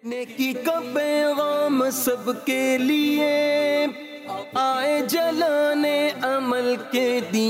نیکی کا پیغام سب کے لیے آئے جلانے عمل کے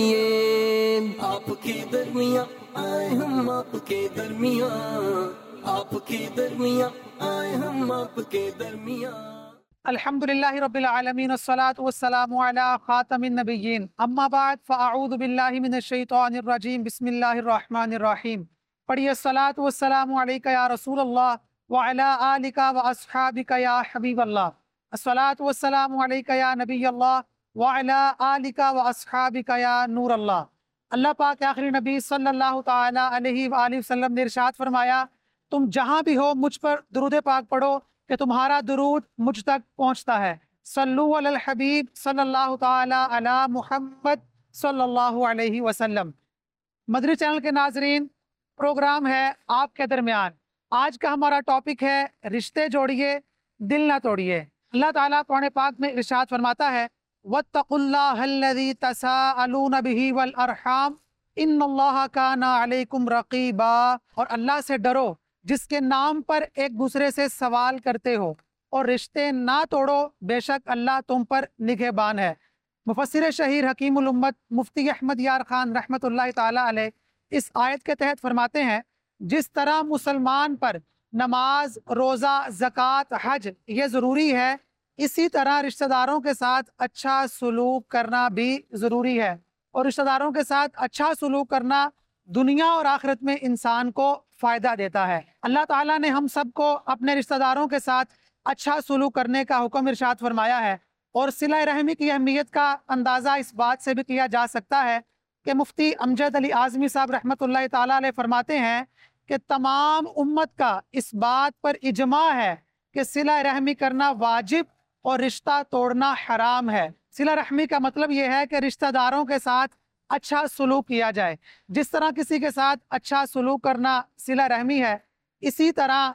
دیے، آپ کے درمیان آئے ہم آپ کے درمیان، آپ کے درمیان آئے ہم آپ کے درمیان۔ الحمدللہ رب العالمین والصلاة والسلام علی خاتم النبیین، اما بعد فاعوذ باللہ من الشیطان الرجیم، بسم اللہ الرحمن الرحیم۔ پڑھیے الصلاة والسلام علیکہ یا رسول اللہ وعلی آلک واصحابک یا حبیب اللہ، الصلاة والسلام علیکہ یا نبی اللہ وعلی آلک واصحابک یا نور اللہ۔ اللہ پاک کے آخری نبی صلی اللہ تعالی علیہ وآلہ وسلم نے ارشاد فرمایا، تم جہاں بھی ہو مجھ پر درود پاک پڑھو کہ تمہارا درود مجھ تک پہنچتا ہے۔ صلو علی الحبیب صلی اللہ تعالی علی محمد صلی اللہ علیہ وسلم۔ مدری چینل کے ناظرین، پروگرام ہے آپ کے درمیان۔ آج کا ہمارا ٹاپک ہے رشتے جوڑیے دل نہ توڑیے۔ اللہ تعالیٰ قرآن پاک میں ارشاد فرماتا ہے، وَاتَّقُوا اللَّهَ الَّذِي تَسَاءَلُونَ بِهِ وَالْأَرْحَامَ إِنَّ اللَّهَ كَانَ عَلَيْكُمْ رَقِيبًا، اور اللہ سے ڈرو جس کے نام پر ایک دوسرے سے سوال کرتے ہو، اور رشتے نہ توڑو، بے شک اللہ تم پر نگہبان ہے۔ مفسر شہیر حکیم الامت مفتی احمد یار خان رحمۃ اللہ تعالی علیہ اس آیت کے تحت فرماتے ہیں، جس طرح مسلمان پر نماز، روزہ، زکوٰۃ، حج یہ ضروری ہے، اسی طرح رشتہ داروں کے ساتھ اچھا سلوک کرنا بھی ضروری ہے، اور رشتہ داروں کے ساتھ اچھا سلوک کرنا دنیا اور آخرت میں انسان کو فائدہ دیتا ہے۔ اللہ تعالیٰ نے ہم سب کو اپنے رشتہ داروں کے ساتھ اچھا سلوک کرنے کا حکم ارشاد فرمایا ہے، اور صلہ رحمی کی اہمیت کا اندازہ اس بات سے بھی کیا جا سکتا ہے کہ مفتی امجد علی اعظمی صاحب رحمۃ اللہ تعالیٰ علیہ فرماتے ہیں کہ تمام امت کا اس بات پر اجماع ہے کہ صلہ رحمی کرنا واجب اور رشتہ توڑنا حرام ہے۔ صلہ رحمی کا مطلب یہ ہے کہ رشتہ داروں کے ساتھ اچھا سلوک کیا جائے۔ جس طرح کسی کے ساتھ اچھا سلوک کرنا صلہ رحمی ہے، اسی طرح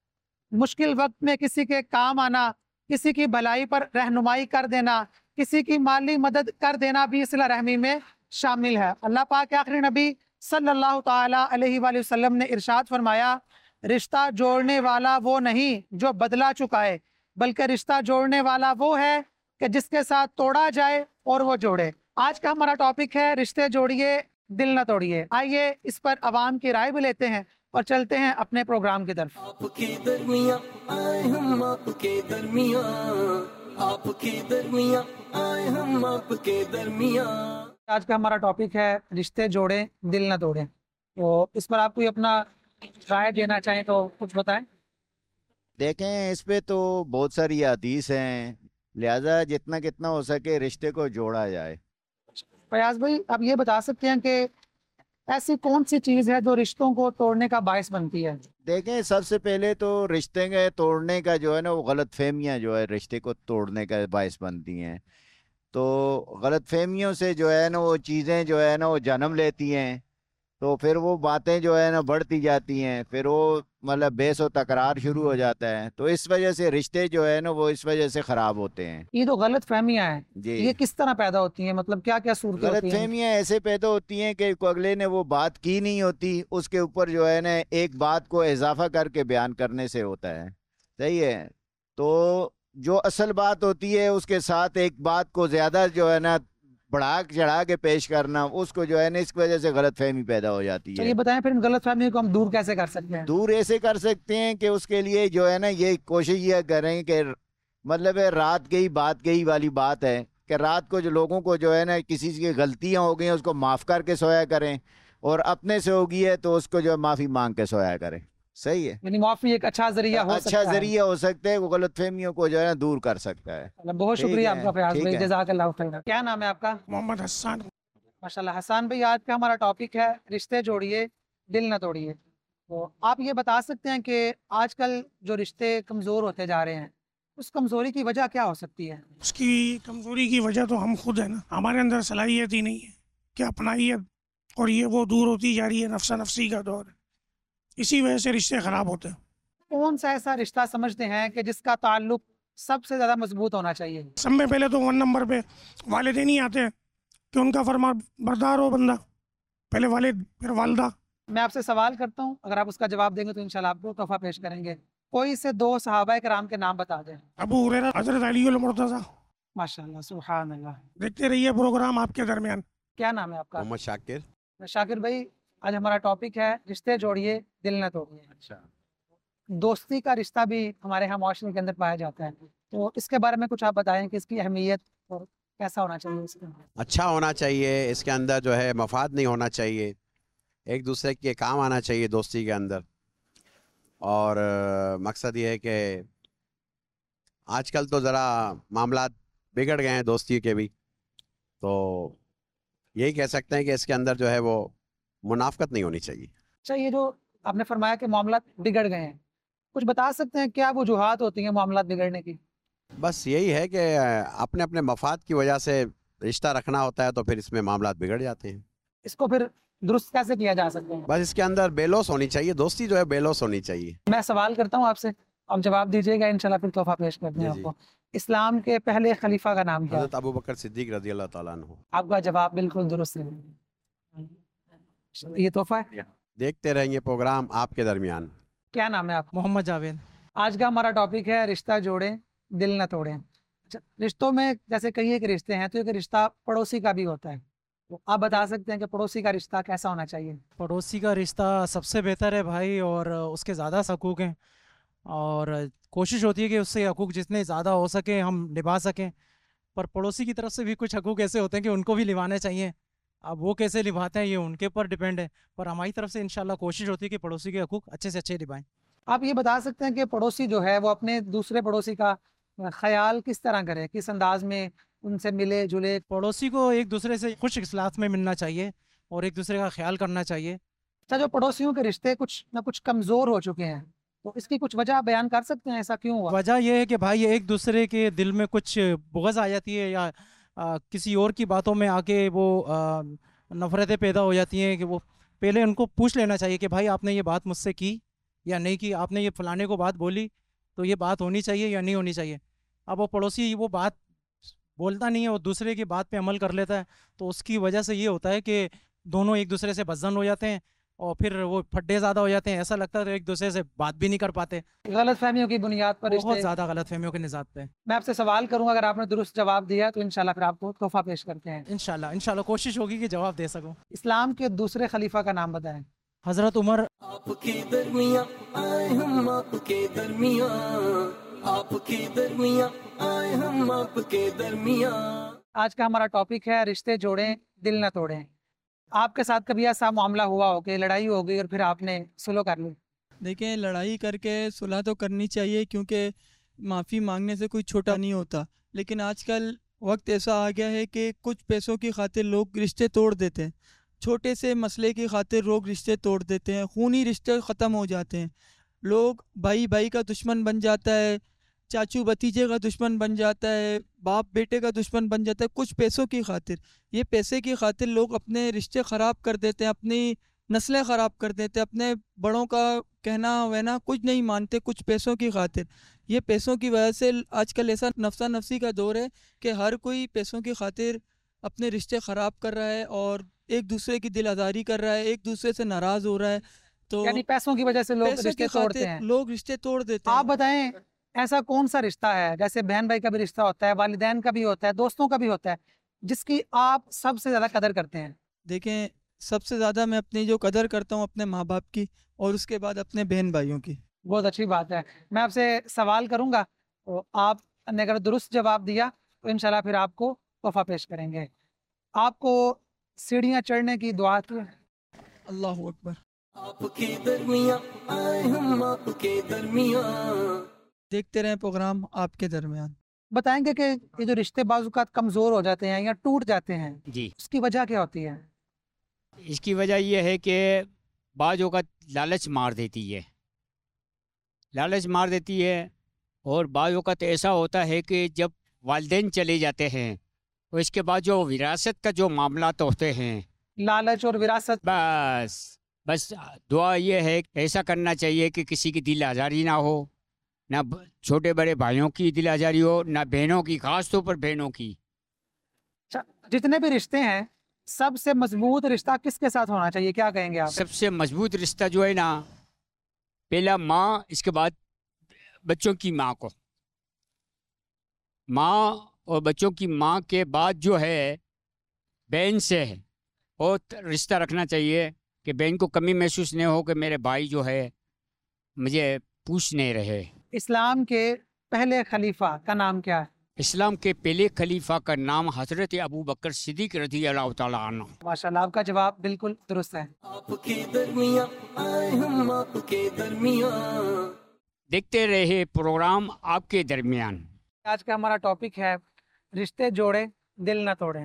مشکل وقت میں کسی کے کام آنا، کسی کی بھلائی پر رہنمائی کر دینا، کسی کی مالی مدد کر دینا بھی صلہ رحمی میں شامل ہے۔ اللہ پاک کے آخری نبی صلی اللہ تعالی علیہ وآلہ وسلم نے ارشاد فرمایا، رشتہ جوڑنے والا وہ نہیں جو بدلہ چکائے، بلکہ رشتہ جوڑنے والا وہ ہے کہ جس کے ساتھ توڑا جائے اور وہ جوڑے۔ آج کا ہمارا ٹاپک ہے رشتے جوڑیے دل نہ توڑیے۔ آئیے اس پر عوام کی رائے بھی لیتے ہیں اور چلتے ہیں اپنے پروگرام کی طرف۔ آپ کے درمیان آئے ہم آپ کے درمیان، آپ کے درمیان آئے ہم آپ کے درمیان۔ آج کا ہمارا ٹاپک ہے رشتے جوڑیں دل نہ توڑیں، تو اس پر آپ کوئی اپنا رائے دینا چاہیں تو کچھ بتائیں۔ دیکھیں، اس پہ تو بہت ساری حدیث ہیں، لہذا جتنا کتنا ہو سکے رشتے کو جوڑا جائے۔ فیاض بھائی، آپ یہ بتا سکتے ہیں کہ ایسی کون سی چیز ہے جو رشتوں کو توڑنے کا باعث بنتی ہے؟ دیکھیں، سب سے پہلے تو رشتے کے توڑنے کا جو ہے نا، وہ غلط فہمیاں جو ہے رشتے کو توڑنے کا باعث بنتی ہیں۔ تو غلط فہمیوں سے جو ہے نا وہ چیزیں جو ہے نا وہ جنم لیتی ہیں، تو پھر وہ باتیں جو ہے نا بڑھتی جاتی ہیں، پھر وہ مطلب بحث و تکرار شروع ہو جاتا ہے، تو اس وجہ سے رشتے جو ہے نا وہ اس وجہ سے خراب ہوتے ہیں۔ یہ تو غلط فہمیاں ہیں، جی، یہ کس طرح پیدا ہوتی ہیں؟ مطلب کیا کیا صورتیں غلط ہوتی ہیں؟ فہمیاں ایسے پیدا ہوتی ہیں کہ اگلے نے وہ بات کی نہیں ہوتی، اس کے اوپر جو ہے نا ایک بات کو اضافہ کر کے بیان کرنے سے ہوتا ہے۔ صحیح ہے، تو جو اصل بات ہوتی ہے اس کے ساتھ ایک بات کو زیادہ جو ہے نا بڑھا چڑھا کے پیش کرنا، اس کو جو ہے نا اس کی وجہ سے غلط فہمی پیدا ہو جاتی ہے۔ یہ بتائیں پھر ان غلط فہمی کو ہم دور کیسے کر سکتے ہیں؟ دور ایسے کر سکتے ہیں کہ اس کے لیے جو ہے نا یہ کوشش یہ کریں کہ مطلب ہے رات گئی بات گئی والی بات ہے کہ رات کو جو لوگوں کو جو ہے نا کسی کی غلطیاں ہو گئی ہیں اس کو معاف کر کے سویا کریں، اور اپنے سے ہوگی ہے تو اس کو جو ہے معافی مانگ کے سویا کریں۔ صحیح ہے، یعنی معافی ایک اچھا ذریعہ ہو سکتا ہے، اچھا ذریعہ ہو سکتا ہے، وہ غلط فہمیوں کو جو ہے نا دور کر سکتا ہے۔ بہت شکریہ آپ کا فیاض ٹھیک بھائی، ہے۔ جزاک اللہ خیر۔ کیا نام ہے آپ کا؟ محمد حسان۔ ماشاءاللہ حسان بھائی، آج کا ہمارا ٹاپک ہے رشتے جوڑیے دل نہ توڑیے۔ تو آپ یہ بتا سکتے ہیں کہ آج کل جو رشتے کمزور ہوتے جا رہے ہیں، اس کمزوری کی وجہ کیا ہو سکتی ہے؟ اس کی کمزوری کی وجہ تو ہم خود ہیں نا، ہمارے اندر صلاحیت ہی نہیں ہے کہ اپنائیت، اور یہ وہ دور ہوتی جا رہی ہے، نفسا نفسی کا دور ہے، اسی وجہ سے رشتے خراب ہوتے ہیں۔ کون سا ایسا رشتہ سمجھتے ہیں کہ جس کا تعلق سب سے زیادہ مضبوط ہونا چاہیے؟ سب میں پہلے تو 1 نمبر پہ والدین ہی آتے ہیں کہ ان کا فرما بردار ہو بندہ، پہلے والد پھر والدہ۔ میں آپ سے سوال کرتا ہوں، اگر آپ اس کا جواب دیں گے تو انشاءاللہ آپ کو تحفہ پیش کریں گے۔ कोई से दो सहाबा कराम के नाम बता दें। अबू हुरैरा, हजरत अली अल मुर्तज़ा। माशाल्लाह, सुभान अल्लाह। देखते रहिए प्रोग्राम आपके दरमियान। क्या नाम है आपका? मोहम्मद शाकिर। शाकिर भाई, आज हमारा टॉपिक है रिश्ते जोड़िए दिल न तोड़िए। अच्छा, दोस्ती का रिश्ता भी हमारे यहाँ माशरे के अंदर पाया जाता है, तो इसके बारे में कुछ आप बताएं कि इसकी अहमियत और कैसा होना चाहिए इसके अंदर। अच्छा होना चाहिए, इसके अंदर जो है मफाद नहीं होना चाहिए, एक दूसरे के काम आना चाहिए दोस्ती के अंदर। और मकसद ये है कि आजकल तो ज़रा मामलात बिगड़ गए हैं दोस्ती के भी, तो यही कह सकते हैं कि इसके अंदर जो है वो मुनाफकत नहीं होनी चाहिए। अच्छा, ये जो आपने फरमाया कि मामला बिगड़ गए हैं, कुछ बता सकते हैं क्या वजूहात होती हैं मामला बिगड़ने की? बस यही है कि अपने अपने मफाद की वजह से रिश्ता रखना होता है, तो फिर इसमें मामलात बिगड़ जाते हैं। इसको फिर दुरुस्त कैसे किया जा सकता है? बस इसके अंदर बेलौस होनी चाहिए, दोस्ती जो है बेलौस होनी चाहिए। मैं सवाल करता हूँ आपसे, आप जवाब दीजिएगा, इंशाल्लाह फिर तोहफा पेश करते हैं जी, जी। आपको। इस्लाम के पहले खलीफा का नाम क्या है? हज़रत अबू बकर सिद्दीक रज़ी अल्लाह ताला अन्हु। आपका जवाब बिल्कुल दुरुस्त है। ये तोहफा है। देखते रहेंगे प्रोग्राम आपके दरमियान। क्या नाम है आपका? मोहम्मद जावेद। आज का हमारा टॉपिक है रिश्ता जोड़ें दिल न तोड़ें। अच्छा, रिश्तों में जैसे कई एक रिश्ते हैं, तो एक रिश्ता पड़ोसी का भी होता है, तो आप बता सकते हैं कि पड़ोसी का रिश्ता कैसा होना चाहिए? पड़ोसी का रिश्ता सबसे बेहतर है भाई, और उसके ज़्यादा हकूक़ हैं, और कोशिश होती है कि उससे हकूक़ जितने ज़्यादा हो सके हम निभा सकें। पर पड़ोसी की तरफ से भी कुछ हकूक़ ऐसे होते हैं कि उनको भी निभाने चाहिए। अब वो कैसे निभाते हैं ये उनके ऊपर डिपेंड है, पर हमारी तरफ से इंशाल्लाह कोशिश होती है कि पड़ोसी के हकूक़ अच्छे से अच्छे निभाएं। आप ये बता सकते हैं कि पड़ोसी जो है वो अपने दूसरे पड़ोसी का ख्याल किस तरह करे, किस अंदाज में उनसे मिले जुले? पड़ोसी को एक दूसरे से खुश इखलास में मिलना चाहिए और एक दूसरे का ख्याल करना चाहिए। अच्छा, जो पड़ोसियों के रिश्ते कुछ ना कुछ कमज़ोर हो चुके हैं, तो इसकी कुछ वजह बयान कर सकते हैं, ऐसा क्यों हुआ? वजह यह है कि भाई एक दूसरे के दिल में कुछ बुग़्ज़ आ जाती है, या किसी और की बातों में आके वो नफ़रतें पैदा हो जाती हैं, कि वो पहले उनको पूछ लेना चाहिए कि भाई आपने ये बात मुझसे की या नहीं की, आपने ये फलाने को बात बोली तो ये बात होनी चाहिए या नहीं होनी चाहिए। अब वो पड़ोसी वो बात बोलता नहीं है, वो दूसरे की बात पे अमल कर लेता है, तो उसकी वजह से ये होता है कि दोनों एक दूसरे से बदजन हो जाते हैं और फिर वो फड्डे ज़्यादा हो जाते हैं, ऐसा लगता है तो एक दूसरे से बात भी नहीं कर पाते। गलत फहमियों की बुनियाद पर बहुत रिश्ते। ज़्यादा गलत फहमियों के निजात पे। मैं आपसे सवाल करूंगा, अगर आपने दुरुस्त जवाब दिया तो इंशाल्लाह फिर आपको तोहफा पेश करते हैं। इंशाल्लाह इंशाल्लाह कोशिश होगी कि जवाब दे सकूं। इस्लाम के दूसरे खलीफा का नाम बताएं। हज़रत उमर। आपके दरमियां आए हम आपके दरमियां, आपके दरमियां आए हम आपके दरमियां। आज का हमारा टॉपिक है रिश्ते जोड़ें दिल न तोड़ें। आपके साथ कभी ऐसा मामला हुआ हो कि लड़ाई हो गई और फिर आपने सुलह कर ली? देखें, लड़ाई करके सुलह तो करनी चाहिए, क्योंकि माफ़ी मांगने से कोई छोटा नहीं होता। लेकिन आजकल वक्त ऐसा आ गया है कि कुछ पैसों की खातिर लोग रिश्ते तोड़ देते हैं, छोटे से मसले की खातिर लोग रिश्ते तोड़ देते हैं, खूनी रिश्ते ख़त्म हो जाते हैं। लोग भाई भाई का दुश्मन बन जाता है, चाचू भतीजे का दुश्मन बन जाता है, बाप बेटे का दुश्मन बन जाता है, कुछ पैसों की खातिर। ये पैसे की खातिर लोग अपने रिश्ते ख़राब कर देते हैं, अपनी नस्लें ख़राब कर देते हैं, अपने बड़ों का कहना वहना कुछ नहीं मानते, कुछ पैसों की खातिर। ये पैसों की वजह से आजकल ऐसा नफसा नफसी का दौर है कि हर कोई पैसों की खातिर अपने रिश्ते ख़राब कर रहा है और एक दूसरे की दिल आज़ारी कर रहा है, एक दूसरे से नाराज़ हो रहा है। तो यानी पैसों की वजह से लोग पैसों रिश्ते की तोड़ते खातिर हैं। लोग रिश्ते तोड़ देते आप हैं। बताएं, ऐसा कौन सा रिश्ता है, जैसे बहन भाई का भी रिश्ता होता है, वालिदैन का भी होता है, दोस्तों का भी होता है, जिसकी आप सबसे ज़्यादा कदर करते हैं? देखें, सबसे ज़्यादा मैं अपनी जो कदर करता हूँ अपने माँ बाप की, और उसके बाद अपने बहन भाइयों की। बहुत अच्छी बात है। मैं आपसे सवाल करूंगा, तो आपने अगर दुरुस्त जवाब दिया तो इंशाल्लाह फिर आपको तोहफा पेश करेंगे। आपको सीढ़ियाँ चढ़ने की दुआ की। अल्लाह अकबर। आपके दरमियां आए हम आपके दरमियां। देखते रहें प्रोग्राम आपके दरमियान। बताएंगे कि ये जो रिश्ते बाजुकात कमज़ोर हो जाते हैं या टूट जाते हैं, जी, उसकी वजह क्या होती है? इसकी वजह यह है कि बाज़ औक़ात लालच मार देती है, लालच मार देती है। और बाज़ औक़ात ऐसा होता है कि जब वालिदैन चले जाते हैं तो इसके बाद जो विरासत का जो मामलात होते हैं, लालच और विरासत। बस दुआ ये है कि ऐसा करना चाहिए कि किसी की दिल आज़ारी ना हो, ना छोटे बड़े भाइयों की दिल आज़ारी हो, ना बहनों की, ख़ास तौर पर बहनों की। अच्छा, जितने भी रिश्ते हैं, सबसे मजबूत रिश्ता किसके साथ होना चाहिए, क्या कहेंगे आप? सबसे मजबूत रिश्ता जो है ना, पहला माँ, इसके बाद بچوں کی ماں کو، ماں اور بچوں کی ماں کے بعد جو ہے بہن سے ہے اور رشتہ رکھنا چاہیے کہ بہن کو کمی محسوس نہیں ہو کہ میرے بھائی جو ہے مجھے پوچھ نہیں رہے۔ اسلام کے پہلے خلیفہ کا نام کیا ہے؟ اسلام کے پہلے خلیفہ کا نام حضرت ابو بکر صدیق رضی اللہ تعالیٰ عنہ۔ ماشاءاللہ، آپ کا جواب بالکل درست ہے۔ آپ کے درمیان آئے ہم آپ کے درمیان۔ دیکھتے رہے پروگرام آپ کے درمیان۔ آج کا ہمارا ٹاپک ہے رشتے جوڑے دل نہ توڑیں۔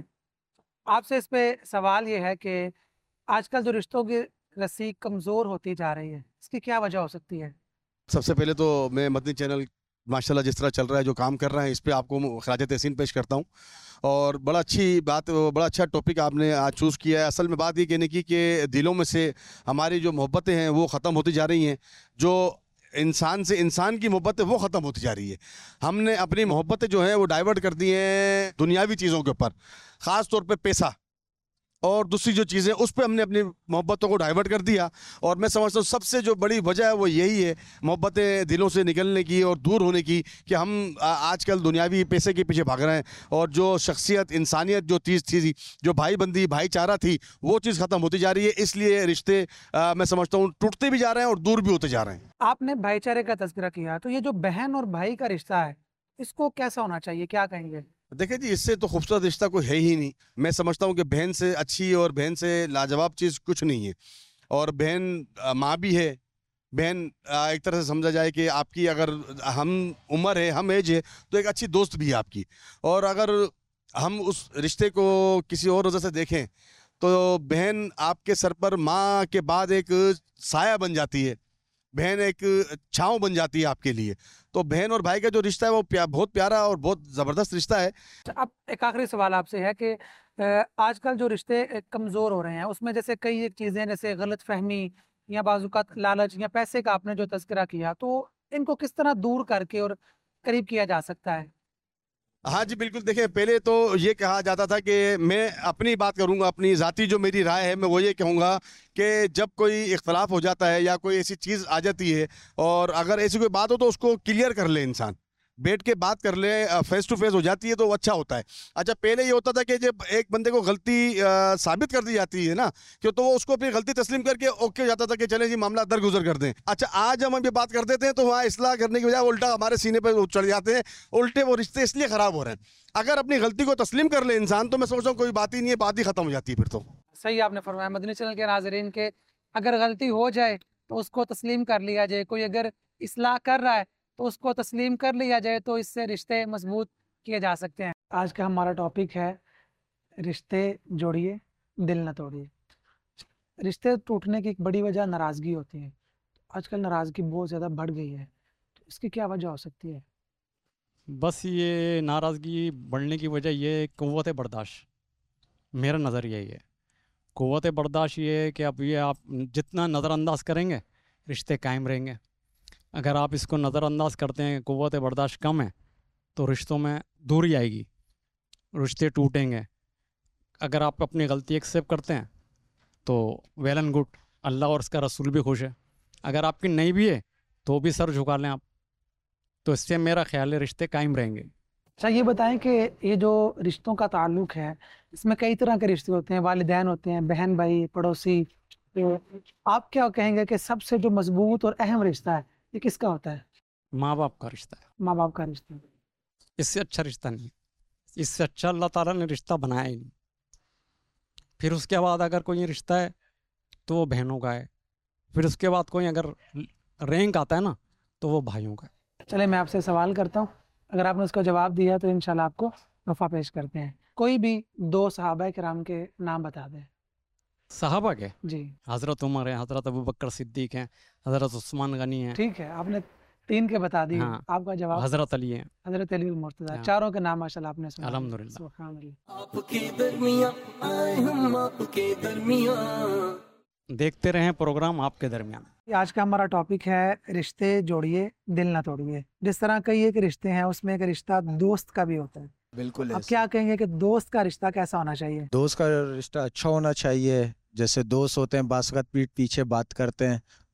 آپ سے اس پہ سوال یہ ہے کہ آج کل جو رشتوں کی رسی کمزور ہوتی جا رہی ہے، اس کی کیا وجہ ہو سکتی ہے؟ سب سے پہلے تو میں مدنی چینل ماشاءاللہ جس طرح چل رہا ہے، جو کام کر رہا ہے، اس پہ آپ کو خراج تحسین پیش کرتا ہوں، اور بڑا اچھی بات، بڑا اچھا ٹاپک آپ نے آج چوز کیا ہے۔ اصل میں بات یہ کہنے کی کہ دلوں میں سے ہماری جو محبتیں ہیں وہ ختم ہوتی جا رہی ہیں، جو انسان سے انسان کی محبت ہے وہ ختم ہوتی جا رہی ہے۔ ہم نے اپنی محبتیں جو ہیں وہ ڈائیورٹ کر دی ہیں دنیاوی چیزوں کے اوپر، خاص طور پہ پیسہ اور دوسری جو چیزیں، اس پہ ہم نے اپنی محبتوں کو ڈائیورٹ کر دیا۔ اور میں سمجھتا ہوں سب سے جو بڑی وجہ ہے وہ یہی ہے، محبتیں دلوں سے نکلنے کی اور دور ہونے کی، کہ ہم آج کل دنیاوی پیسے کے پیچھے بھاگ رہے ہیں، اور جو شخصیت، انسانیت جو چیز تھی، جو بھائی بندی، بھائی چارہ تھی، وہ چیز ختم ہوتی جا رہی ہے۔ اس لیے رشتے میں سمجھتا ہوں ٹوٹتے بھی جا رہے ہیں اور دور بھی ہوتے جا رہے ہیں۔ آپ نے بھائی چارے کا تذکرہ کیا، تو یہ جو بہن اور بھائی کا رشتہ ہے، اس کو کیسا ہونا چاہیے، کیا کہیں گے؟ دیکھیں جی، اس سے تو خوبصورت رشتہ کوئی ہے ہی نہیں۔ میں سمجھتا ہوں کہ بہن سے اچھی اور بہن سے لاجواب چیز کچھ نہیں ہے، اور بہن ماں بھی ہے۔ بہن ایک طرح سے سمجھا جائے کہ آپ کی اگر ہم عمر ہے، ہم ایج ہے، تو ایک اچھی دوست بھی ہے آپ کی۔ اور اگر ہم اس رشتے کو کسی اور وجہ سے دیکھیں تو بہن آپ کے سر پر ماں کے بعد ایک سایہ بن جاتی ہے، بہن ایک چھاؤں بن جاتی ہے آپ کے لیے۔ تو بہن اور بھائی کا جو رشتہ ہے وہ بہت پیارا اور بہت زبردست رشتہ ہے۔ اب ایک آخری سوال آپ سے ہے کہ آج کل جو رشتے کمزور ہو رہے ہیں، اس میں جیسے کئی ایک چیزیں، جیسے غلط فہمی یا بعض اوقات لالچ یا پیسے کا آپ نے جو تذکرہ کیا، تو ان کو کس طرح دور کر کے اور قریب کیا جا سکتا ہے؟ ہاں جی بالکل، دیکھیں پہلے تو یہ کہا جاتا تھا کہ میں اپنی بات کروں گا، اپنی ذاتی جو میری رائے ہے، میں وہ یہ کہوں گا کہ جب کوئی اختلاف ہو جاتا ہے یا کوئی ایسی چیز آ جاتی ہے، اور اگر ایسی کوئی بات ہو تو اس کو کلیئر کر لے، انسان بیٹھ کے بات کر لے، فیس ٹو فیس ہو جاتی ہے تو وہ اچھا ہوتا ہے۔ اچھا پہلے یہ ہوتا تھا کہ جب ایک بندے کو غلطی ثابت کر دی جاتی ہے نا، کہ تو وہ اس کو اپنی غلطی تسلیم کر کے اوکے ہو جاتا تھا کہ چلیں جی معاملہ درگزر کر دیں۔ اچھا آج ہم یہ بات کر دیتے ہیں تو وہاں اصلاح کرنے کی بجائے الٹا ہمارے سینے پہ چڑھ جاتے ہیں، الٹے وہ رشتے اس لیے خراب ہو رہے ہیں۔ اگر اپنی غلطی کو تسلیم کر لے انسان تو میں سوچتا ہوں کوئی بات ہی نہیں ہے، بات ہی ختم ہو جاتی ہے پھر تو۔ صحیح آپ نے فرمایا مدنی چینل کے ناظرین کہ اگر غلطی ہو جائے تو اس کو تسلیم کر لیا جائے، کوئی اگر اصلاح کر رہا ہے تو اس کو تسلیم کر لیا جائے، تو اس سے رشتے مضبوط کیے جا سکتے ہیں۔ آج کا ہمارا ٹاپک ہے رشتے جوڑیے دل نہ توڑیے۔ رشتے ٹوٹنے کی ایک بڑی وجہ ناراضگی ہوتی ہے۔ آج کل ناراضگی بہت زیادہ بڑھ گئی ہے، تو اس کی کیا وجہ ہو سکتی ہے؟ بس یہ ناراضگی بڑھنے کی وجہ یہ ہے قوت برداشت، میرا نظر یہی ہے۔ قوت برداشت یہ ہے کہ اب یہ آپ جتنا نظر انداز کریں گے رشتے قائم رہیں گے۔ اگر آپ اس کو نظر انداز کرتے ہیں، قوت برداشت کم ہے، تو رشتوں میں دوری آئے گی، رشتے ٹوٹیں گے۔ اگر آپ اپنی غلطی ایکسیپٹ کرتے ہیں تو ویل اینڈ گڈ، اللہ اور اس کا رسول بھی خوش ہے۔ اگر آپ کی نہیں بھی ہے تو بھی سر جھکا لیں آپ، تو اس سے میرا خیال ہے رشتے قائم رہیں گے۔ اچھا یہ بتائیں کہ یہ جو رشتوں کا تعلق ہے، اس میں کئی طرح کے رشتے ہوتے ہیں، والدین ہوتے ہیں، بہن بھائی، پڑوسی، تو آپ کیا کہیں گے کہ سب سے جو مضبوط اور اہم رشتہ ہے یہ کس کا ہوتا ہے؟ ماں باپ کا رشتہ ہے، ماں باپ کا رشتہ۔ اس سے اچھا رشتہ نہیں، اس سے اچھا اللہ تعالیٰ نے رشتہ بنایا ہی نہیں۔ پھر اس کے بعد اگر کوئی رشتہ ہے تو وہ بہنوں کا ہے، پھر اس کے بعد کوئی اگر رینک آتا ہے نا تو وہ بھائیوں کا ہے۔ چلے میں آپ سے سوال کرتا ہوں، اگر آپ نے اس کو جواب دیا تو انشاءاللہ آپ کو تحفہ پیش کرتے ہیں۔ کوئی بھی دو صحابہ کرام کے نام بتا دیں۔ صحابہ کے؟ جی حضرت عمر ہیں، حضرت ابو بکر صدیق ہیں، حضرت عثمان غنی ہیں۔ ٹھیک ہے، آپ نے تین کے بتا دی، ہاں، آپ کا جواب حضرت علی ہیں۔ حضرت علی المرتضیٰ، ہاں۔ چاروں کے نام ماشاءاللہ آپ نے سنا۔ الحمدللہ۔ سبحان اللہ۔ آپ کے درمیان آئے ہم آپ کے درمیان۔ دیکھتے رہیں پروگرام آپ کے درمیان۔ آج کا ہمارا ٹاپک ہے رشتے جوڑیے دل نہ توڑیے۔ جس طرح کئی ایک رشتے ہیں، اس میں ایک رشتہ دوست کا بھی ہوتا ہے۔ بالکل، آپ کیا کہیں گے کہ دوست کا رشتہ کیسا ہونا چاہیے؟ دوست کا رشتہ اچھا ہونا چاہیے۔ جیسے دوست ہوتے ہیں بعض اوقات پیٹھ پیچھے بات کرتے ہیں،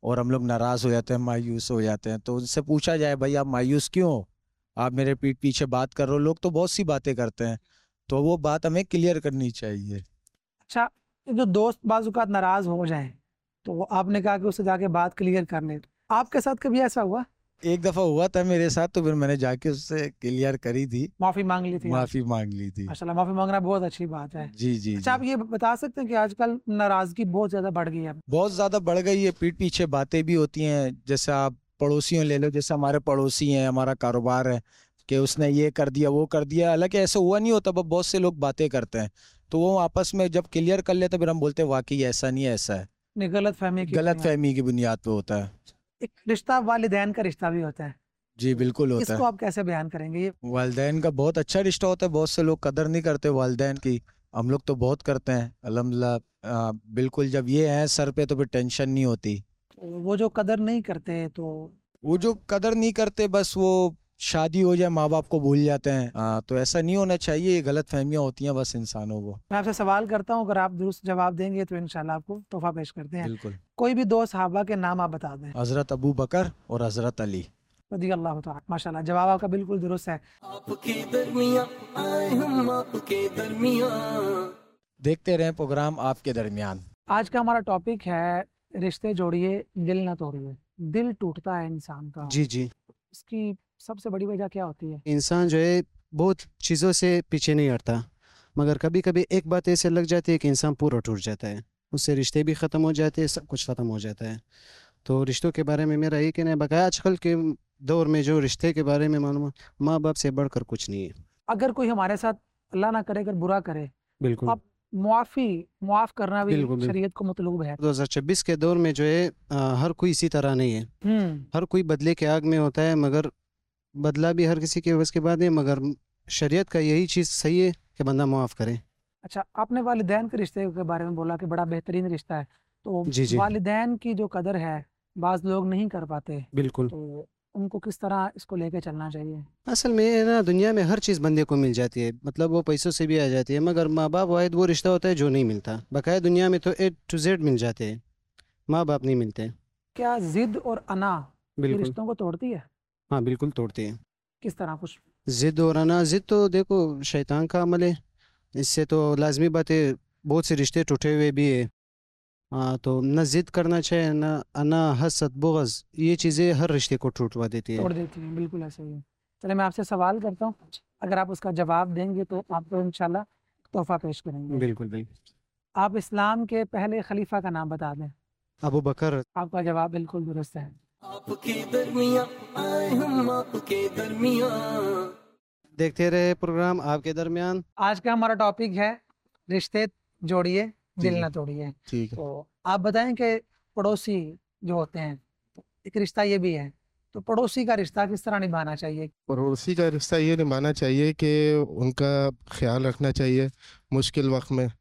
اور ہم لوگ ناراض ہو جاتے ہیں, مایوس ہو جاتے ہیں. تو ان سے پوچھا جائے بھائی آپ مایوس کیوں ہو, آپ میرے پیٹھ پیچھے بات کر رہے ہو. لوگ تو بہت سی باتیں کرتے ہیں, تو وہ بات ہمیں کلیئر کرنی چاہیے. اچھا, جو دوست بعض اوقات ناراض ہو جائیں تو وہ آپ نے کہا کہ اسے جا کے بات کلیئر کر لیں, آپ کے ساتھ کبھی ایسا ہوا؟ ایک دفعہ ہوا تھا میرے ساتھ, تو پھر میں نے جا کے اس سے کلیئر کری تھی, معافی مانگ لی تھی؟ معافی مانگ لی تھی. ماشاءاللہ, معافی مانگنا بہت اچھی بات ہے. جی جی. اچھا, آپ یہ بتا سکتے ہیں کہ آج کل ناراضگی بہت زیادہ بڑھ گئی ہے؟ بہت زیادہ بڑھ گئی ہے, پیٹھ پیچھے باتیں بھی ہوتی ہیں. جیسے آپ پڑوسیوں لے لو, جیسے ہمارے پڑوسی ہیں, ہمارا کاروبار ہے کہ اس نے یہ کر دیا وہ کر دیا, حالانکہ ایسا ہوا نہیں ہوتا, بہت سے لوگ باتیں کرتے ہیں. تو وہ آپس میں جب کلیئر کر لیتے پھر ہم بولتے ہیں واقعی ایسا نہیں ہے, ایسا ہے. غلط فہمی کی بنیاد پہ ہوتا ہے. ایک رشتہ والدین کا رشتہ بھی ہوتا ہے. جی بالکل ہوتا ہے. اس کو آپ کیسے بیان کریں گے؟ یہ والدین کا بہت اچھا رشتہ ہوتا ہے. بہت سے لوگ قدر نہیں کرتے والدین کی, ہم لوگ تو بہت کرتے ہیں الحمدللہ. بالکل, جب یہ ہے سر پہ تو پھر ٹینشن نہیں ہوتی. وہ جو قدر نہیں کرتے, تو وہ جو قدر نہیں کرتے بس وہ شادی ہو جائے ماں باپ کو بھول جاتے ہیں. تو ایسا نہیں ہونا چاہیے, یہ غلط فہمیاں ہوتی ہیں بس انسانوں کو. میں آپ سے سوال کرتا ہوں, اگر آپ درست جواب دیں گے تو انشاءاللہ آپ کو تحفہ پیش کرتے ہیں. بالکل. کوئی بھی دو صحابہ کے نام آپ بتا دیں. حضرت ابو بکر اور حضرت علی رضی اللہ تعالیٰ. ماشاءاللہ, جواب آپ کا بالکل درست ہے. آپ کے درمیان آئے ہم, آپ کے درمیان. دیکھتے رہیں پروگرام آپ کے درمیان. آج کا ہمارا ٹاپک ہے رشتے جوڑیے دل نہ توڑیے. دل ٹوٹتا ہے انسان کا. جی جی. اس کی سب سے بڑی وجہ کیا ہوتی ہے؟ انسان جو ہے بہت چیزوں سے پیچھے نہیں ہٹتا, مگر کبھی کبھی ایک بات ایسے لگ جاتی ہے کہ انسان پورا ٹوٹ جاتا ہے, اس سے رشتے بھی ختم ہو جاتے ہیں, سب کچھ ختم ہو جاتا ہے. تو رشتوں کے بارے میں میرا یہ کہنا ہے, بقایا آج کل کے دور میں جو رشتے کے بارے میں معلومات, ماں باپ سے بڑھ کر کچھ نہیں ہے. اگر کوئی ہمارے ساتھ اللہ نہ کرے اگر برا کرے, بالکل اب معاف کرنا بھی شریعت کو مطلوب ہے. 2026 کے دور میں جو ہے ہر کوئی اسی طرح نہیں ہے. ہر کوئی بدلے کے آگ میں ہوتا ہے, مگر بدلہ بھی ہر کسی کے بس کے بعد ہے, مگر شریعت کا یہی چیز صحیح ہے کہ بندہ معاف کرے. اچھا, آپ نے والدین کے رشتے کے بارے میں بولا کہ بڑا بہترین رشتہ ہے, تو جی. والدین کی جو قدر ہے بعض لوگ نہیں کر پاتے. بالکل. تو ان کو کس طرح اس کو لے کے چلنا چاہیے؟ اصل میں نا دنیا میں ہر چیز بندے کو مل جاتی ہے, مطلب وہ پیسوں سے بھی آ جاتی ہے, مگر ماں باپ واحد وہ رشتہ ہوتا ہے جو نہیں ملتا. بقایا دنیا میں تو A to Z مل جاتے ہیں, ماں باپ نہیں ملتے. کیا ضد اور انا رشتوں کو توڑتی ہے؟ ہاں بالکل توڑتے ہیں. کس طرح؟ کچھ ضد اور انا, ضد تو دیکھو شیطان کا عمل ہے, اس سے تو لازمی بات ہے بہت سے رشتے ٹوٹے ہوئے بھی ہے. تو نہ ضد کرنا چاہیے, نہ انا, حسد, بغض, یہ چیزیں ہر رشتے کو ٹوٹوا دیتی ہے. توڑ دیتی ہیں, بالکل ایسا ہی ہے. چلے میں آپ سے سوال کرتا ہوں, اگر آپ اس کا جواب دیں گے تو آپ کو انشاءاللہ تحفہ پیش کریں گے. بالکل بالکل. آپ اسلام کے پہلے خلیفہ کا نام بتا دیں. ابو بکر. آپ کا جواب بالکل درست ہے. آپ کے درمیان آئے ہم, آپ کے درمیان. دیکھتے رہے پروگرام آپ کے درمیان. آج کا ہمارا ٹاپک ہے رشتے جوڑیے دل نہ توڑیے. ٹھیک ہے. تو آپ بتائیں کہ پڑوسی جو ہوتے ہیں, ایک رشتہ یہ بھی ہے, تو پڑوسی کا رشتہ کس طرح نبھانا چاہیے؟ پڑوسی کا رشتہ یہ نبھانا چاہیے کہ ان کا خیال رکھنا چاہیے مشکل وقت میں,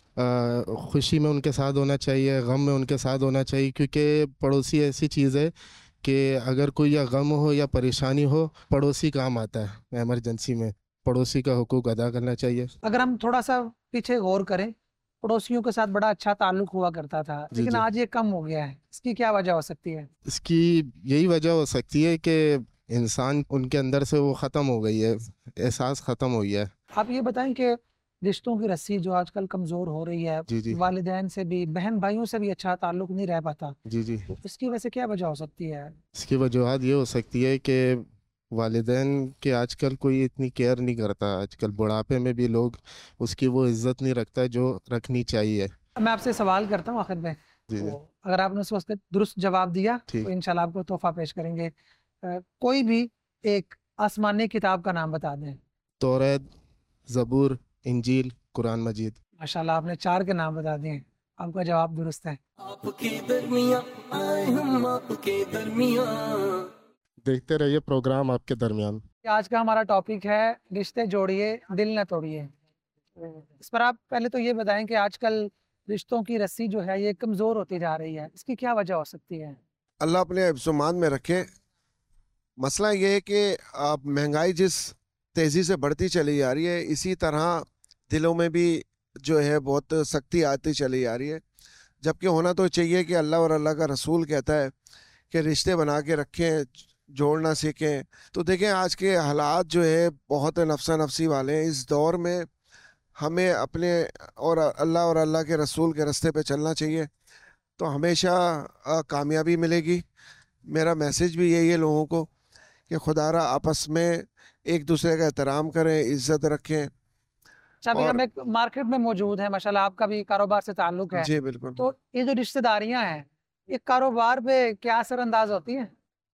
خوشی میں ان کے ساتھ ہونا چاہیے, غم میں ان کے ساتھ ہونا چاہیے, کیونکہ پڑوسی ایسی چیز ہے کہ اگر کوئی یا غم ہو یا پریشانی ہو, پڑوسی کام آتا ہے ایمرجنسی میں. پڑوسی کا حقوق ادا کرنا چاہیے. اگر ہم تھوڑا سا پیچھے غور کریں, پڑوسیوں کے ساتھ بڑا اچھا تعلق ہوا کرتا تھا, لیکن آج یہ کم ہو گیا ہے. اس کی کیا وجہ ہو سکتی ہے؟ اس کی یہی وجہ ہو سکتی ہے کہ انسان ان کے اندر سے وہ ختم ہو گئی ہے, احساس ختم ہو گیا ہے. آپ یہ بتائیں کہ رشتوں کی رسی جو آج کل کمزور ہو رہی ہے, والدین سے بھی, بہن بھائیوں سے بھی اچھا تعلق نہیں رہ پاتا, جی اس کی وجہ سے کیا وجہ ہو سکتی ہے؟ اس کی وجوہات یہ ہو سکتی ہے کہ والدین کے آج کل کوئی اتنی کیئر نہیں کرتا. آج کل بڑھاپے میں بھی لوگ اس کی وہ عزت نہیں رکھتا جو رکھنی چاہیے. میں آپ سے سوال کرتا ہوں آخر میں, اگر آپ نے اس وقت درست جواب دیا تو انشاءاللہ آپ کو تحفہ پیش کریں گے. کوئی بھی ایک آسمانی کتاب کا نام بتا دیں. توریت, زبور, انجیل, قرآن مجید. ماشاءاللہ, آپ نے 4 کے نام بتا دیے. آپ کا جواب درست ہے. آپ کے درمیان آئے ہم, آپ کے درمیان. دیکھتے رہیے پروگرام آپ کے درمیان. آج کا ہمارا ٹاپک ہے رشتے جوڑیے دل نہ توڑیے. اس پر آپ پہلے تو یہ بتائیں کہ آج کل رشتوں کی رسی جو ہے یہ کمزور ہوتی جا رہی ہے, اس کی کیا وجہ ہو سکتی ہے؟ اللہ اپنے حفظ و امان میں رکھے. مسئلہ یہ ہے کہ اب مہنگائی جس تیزی سے بڑھتی چلی جا رہی ہے, اسی طرح دلوں میں بھی جو ہے بہت سختی آتی چلی جا رہی ہے. جبکہ ہونا تو چاہیے کہ اللہ اور اللہ کا رسول کہتا ہے کہ رشتے بنا کے رکھیں، جوڑنا سیکھیں. تو دیکھیں آج کے حالات جو ہے بہت نفسا نفسی والے ہیں. اس دور میں ہمیں اپنے اور اللہ کے رسول کے راستے پہ چلنا چاہیے، تو ہمیشہ کامیابی ملے گی. میرا میسیج بھی یہی ہے لوگوں کو کہ خدا را آپس میں ایک دوسرے کا احترام کریں، عزت رکھیں. ابھی ہم ایک مارکیٹ میں موجود ہیں، ماشاءاللہ آپ کا بھی کاروبار سے تعلق ہے. جی بالکل. تو یہ جو رشتہ داریاں ہیں یہ کاروبار پہ کیا اثر انداز ہوتی ہیں؟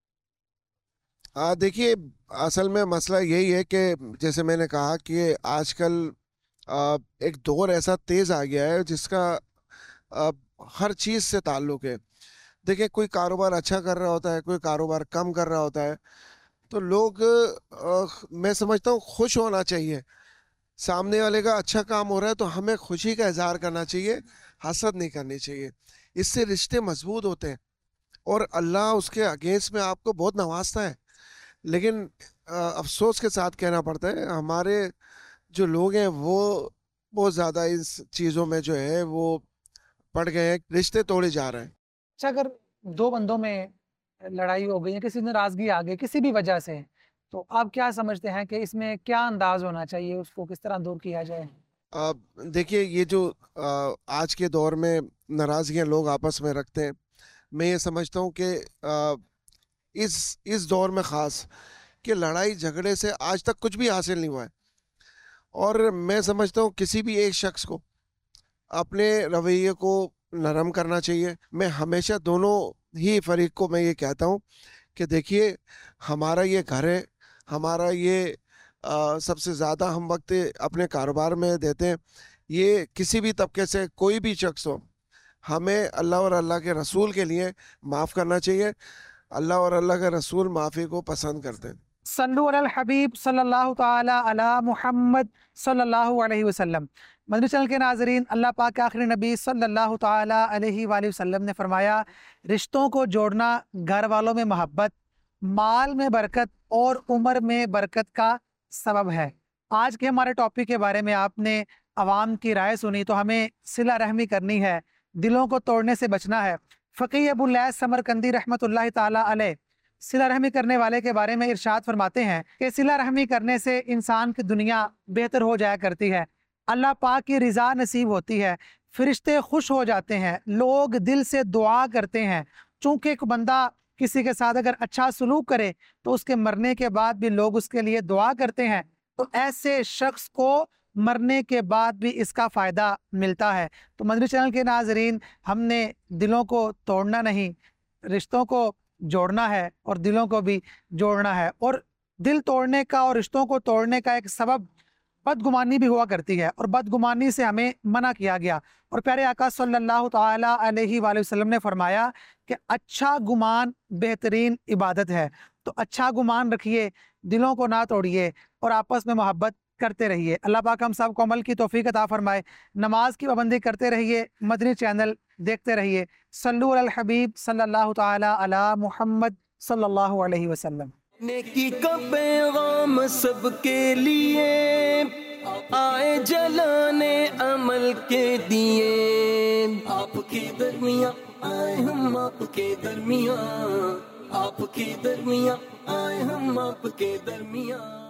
دیکھیے اصل میں مسئلہ یہی ہے کہ جیسے میں نے کہا کہ آج کل ایک دور ایسا تیز آ گیا ہے جس کا ہر چیز سے تعلق ہے. دیکھیں کوئی کاروبار اچھا کر رہا ہوتا ہے، کوئی کاروبار کم کر رہا ہوتا ہے، تو لوگ میں سمجھتا ہوں خوش ہونا چاہیے. سامنے والے کا اچھا کام ہو رہا ہے تو ہمیں خوشی کا اظہار کرنا چاہیے، حسد نہیں کرنی چاہیے. اس سے رشتے مضبوط ہوتے ہیں اور اللہ اس کے اگینسٹ میں آپ کو بہت نوازتا ہے. لیکن افسوس کے ساتھ کہنا پڑتا ہے ہمارے جو لوگ ہیں وہ بہت زیادہ اس چیزوں میں جو ہے وہ پڑ گئے ہیں، رشتے توڑے جا رہے ہیں. اچھا اگر دو بندوں میں لڑائی ہو گئی ہے، کسی ناراضگی آ گئی کسی بھی وجہ سے، تو آپ کیا سمجھتے ہیں کہ اس میں کیا انداز ہونا چاہیے، اس کو کس طرح دور کیا جائے؟ دیکھیے یہ جو آج کے دور میں ناراضگیاں لوگ آپس میں رکھتے ہیں، میں یہ سمجھتا ہوں کہ اس دور میں خاص کہ لڑائی جھگڑے سے آج تک کچھ بھی حاصل نہیں ہوا ہے. اور میں سمجھتا ہوں کسی بھی ایک شخص کو اپنے رویے کو نرم کرنا چاہیے. میں ہمیشہ دونوں ہی فریق کو میں یہ کہتا ہوں کہ دیکھیے ہمارا یہ گھر ہے، ہمارا یہ سب سے زیادہ ہم وقت اپنے کاروبار میں دیتے ہیں. یہ کسی بھی طبقے سے کوئی بھی شخص ہو، ہمیں اللہ اور اللہ کے رسول کے لیے معاف کرنا چاہیے. اللہ اور اللہ کے رسول معافی کو پسند کرتے ہیں. صلو علی الحبیب صلی اللہ تعالی علی محمد صلی اللہ علیہ وسلم. مدنی چینل کے ناظرین، اللہ پاک کے آخری نبی صلی اللہ تعالی علیہ وآلہ وسلم نے فرمایا رشتوں کو جوڑنا گھر والوں میں محبت، مال میں برکت اور عمر میں برکت کا سبب ہے. آج کے ہمارے ٹاپک کے بارے میں آپ نے عوام کی رائے سنی، تو ہمیں صلہ رحمی کرنی ہے، دلوں کو توڑنے سے بچنا ہے. فقیہ ابو اللیث سمرقندی رحمۃ اللہ تعالی علیہ صلہ رحمی کرنے والے کے بارے میں ارشاد فرماتے ہیں کہ صلہ رحمی کرنے سے انسان کی دنیا بہتر ہو جایا کرتی ہے، اللہ پاک کی رضا نصیب ہوتی ہے، فرشتے خوش ہو جاتے ہیں، لوگ دل سے دعا کرتے ہیں. چونکہ ایک بندہ کسی کے ساتھ اگر اچھا سلوک کرے تو اس کے مرنے کے بعد بھی لوگ اس کے لیے دعا کرتے ہیں، تو ایسے شخص کو مرنے کے بعد بھی اس کا فائدہ ملتا ہے. تو مدنی چینل کے ناظرین، ہم نے دلوں کو توڑنا نہیں، رشتوں کو جوڑنا ہے اور دلوں کو بھی جوڑنا ہے. اور دل توڑنے کا اور رشتوں کو توڑنے کا ایک سبب بدگمانی بھی ہوا کرتی ہے، اور بدگمانی سے ہمیں منع کیا گیا. اور پیارے آقا صلی اللہ تعالی علیہ وآلہ وسلم نے فرمایا کہ اچھا گمان بہترین عبادت ہے. تو اچھا گمان رکھیے، دلوں کو نہ توڑیے اور آپس میں محبت کرتے رہیے. اللہ پاک ہم سب کو عمل کی توفیق عطا فرمائے. نماز کی پابندی کرتے رہیے، مدنی چینل دیکھتے رہیے. صلو علی الحبیب صلی اللہ تعالی علی محمد صلی اللہ علیہ وسلم. نیکی کا پیغام سب کے لیے آئے جلانے عمل کے دیے. آپ کے درمیان آئے ہم آپ کے درمیان، آپ کے درمیان آئے ہم آپ کے درمیان.